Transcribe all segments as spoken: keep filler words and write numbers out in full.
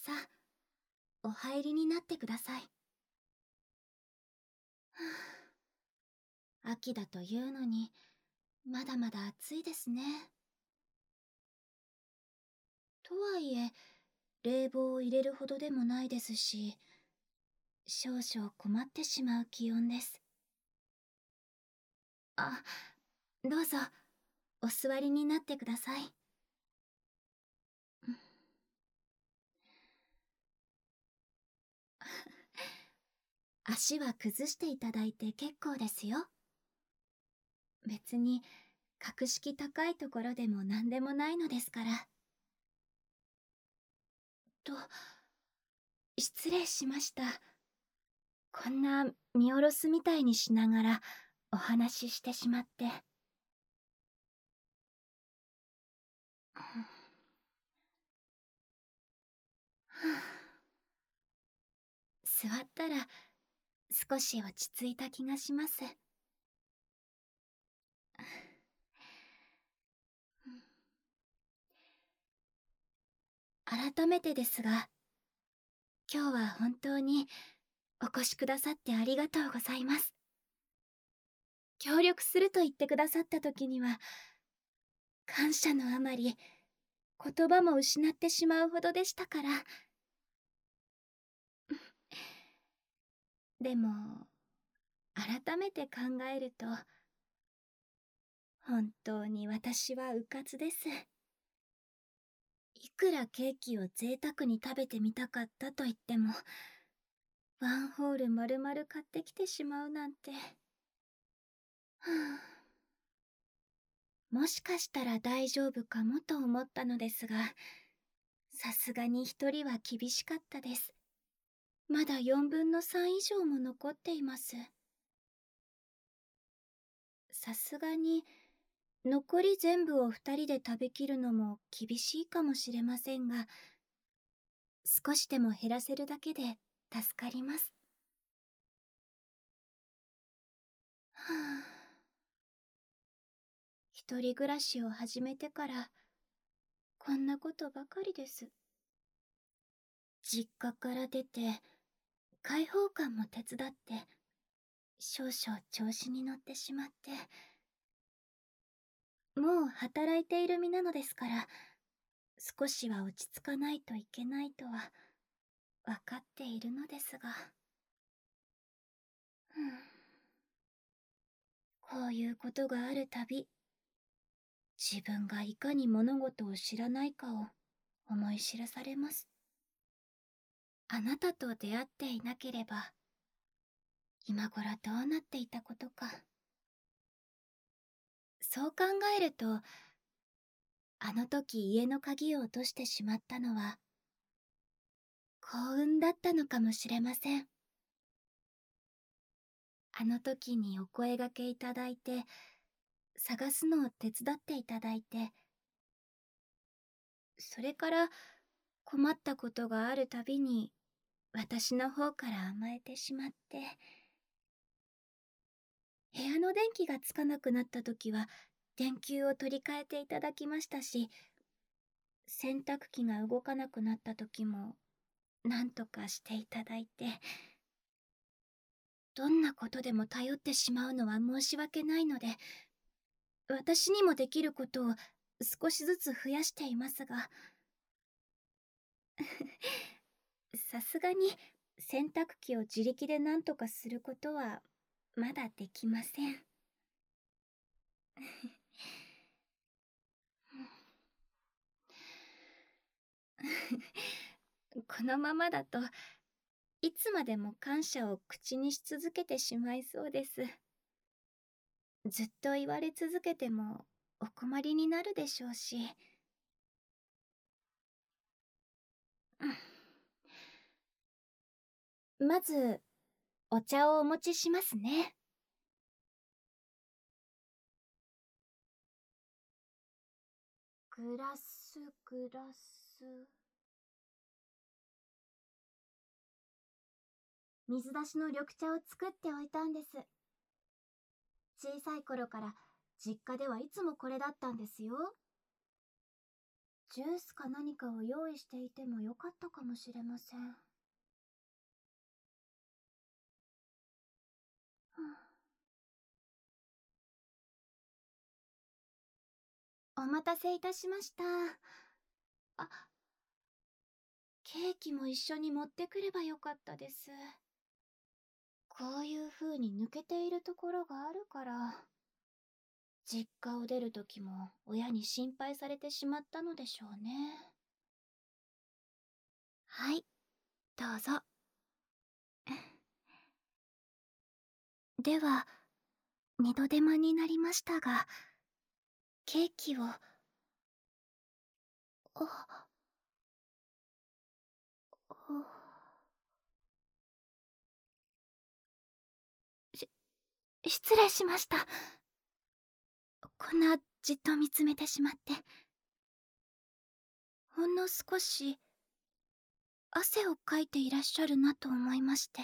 さあ、お入りになってください。はあ、秋だというのに、まだまだ暑いですね。とはいえ、冷房を入れるほどでもないですし、少々困ってしまう気温です。あ、どうぞ、お座りになってください。足は崩していただいて結構ですよ。別に格式高いところでも何でもないのですから。と、失礼しました。こんな見下ろすみたいにしながらお話ししてしまって。座ったら少し落ち着いた気がします。改めてですが、今日は本当にお越しくださってありがとうございます。協力すると言ってくださった時には、感謝のあまり言葉も失ってしまうほどでしたから。でも改めて考えると、本当に私はうかつです。いくらケーキを贅沢に食べてみたかったと言っても、ワンホール丸々買ってきてしまうなんて。はあ、もしかしたら大丈夫かもと思ったのですが、さすがに一人は厳しかったです。まだよんぶんのさん以上も残っています。さすがに残り全部を二人で食べきるのも厳しいかもしれませんが、少しでも減らせるだけで助かります。はあ、一人暮らしを始めてからこんなことばかりです。実家から出て開放感も手伝って少々調子に乗ってしまって、もう働いている身なのですから、少しは落ち着かないといけないとは分かっているのですが、うん、こういうことがあるたび、自分がいかに物事を知らないかを思い知らされます。あなたと出会っていなければ、今頃どうなっていたことか。そう考えると、あの時家の鍵を落としてしまったのは、幸運だったのかもしれません。あの時にお声掛けいただいて、探すのを手伝っていただいて、それから困ったことがあるたびに、私の方から甘えてしまって、部屋の電気がつかなくなった時は、電球を取り替えていただきましたし、洗濯機が動かなくなった時も、何とかしていただいて、どんなことでも頼ってしまうのは申し訳ないので、私にもできることを少しずつ増やしていますが、さすがに洗濯機を自力で何とかすることはまだできません。このままだといつまでも感謝を口にし続けてしまいそうです。ずっと言われ続けてもお困りになるでしょうし。まずお茶をお持ちしますね。グラスグラス、水出しの緑茶を作っておいたんです。小さい頃から実家ではいつもこれだったんですよ。 ジュースか何かを用意していてもよかったかもしれません。お待たせいたしました。あ、ケーキも一緒に持ってくればよかったです。こういう風に抜けているところがあるから、実家を出る時も親に心配されてしまったのでしょうね。はい、どうぞ。では、二度手間になりましたが、ケーキを。あ、し、失礼しました。こんなじっと見つめてしまって。ほんの少し、汗をかいていらっしゃるなと思いまして。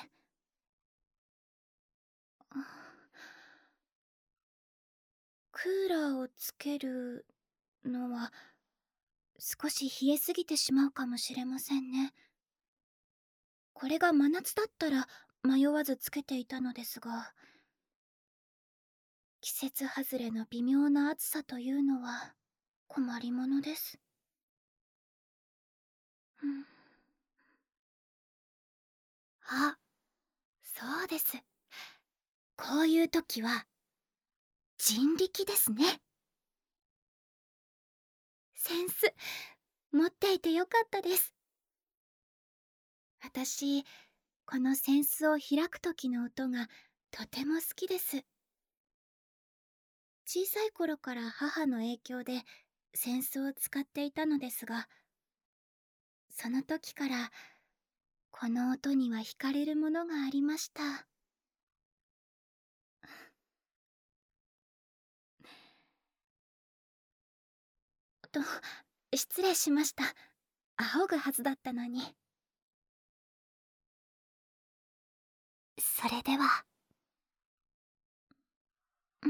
クーラーをつけるのは少し冷えすぎてしまうかもしれませんね。これが真夏だったら迷わずつけていたのですが、季節外れの微妙な暑さというのは困りものです。うん、あ、そうです。こういう時は人力ですね。センス持っていてよかったです。私、この扇子を開く時の音がとても好きです。小さい頃から母の影響で扇子を使っていたのですが、その時からこの音には惹かれるものがありました。と、失礼しました。仰ぐはずだったのに。それでは。うん、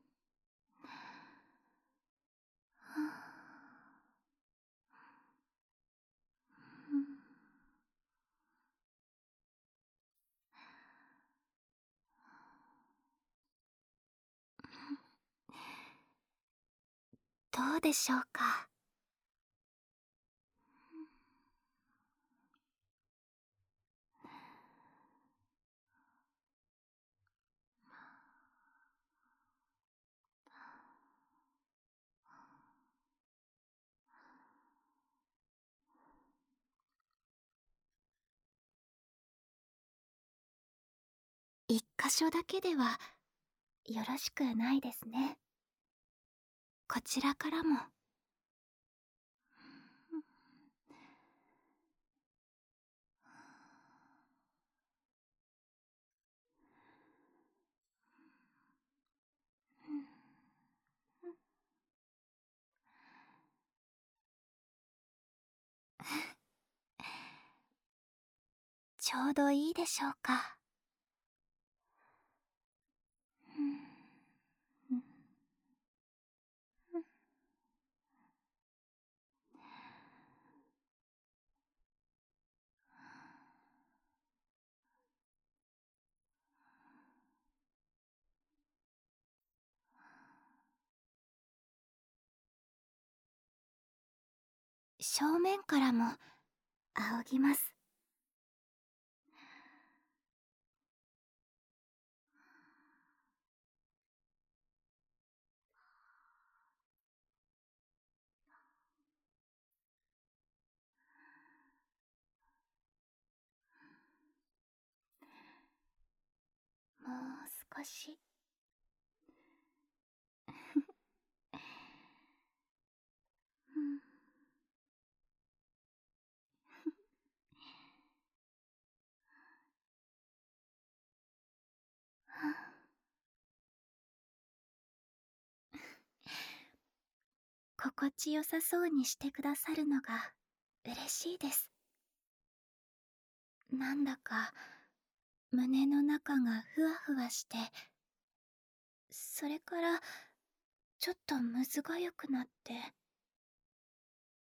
どうでしょうか。一箇所だけではよろしくないですね。こちらからも。ちょうどいいでしょうか。正面からも仰ぎます。もう少し。うん、心地よさそうにしてくださるのが嬉しいです。なんだか胸の中がふわふわして、それからちょっとむずがゆくなって。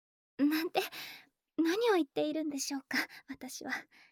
なんて、何を言っているんでしょうか、私は。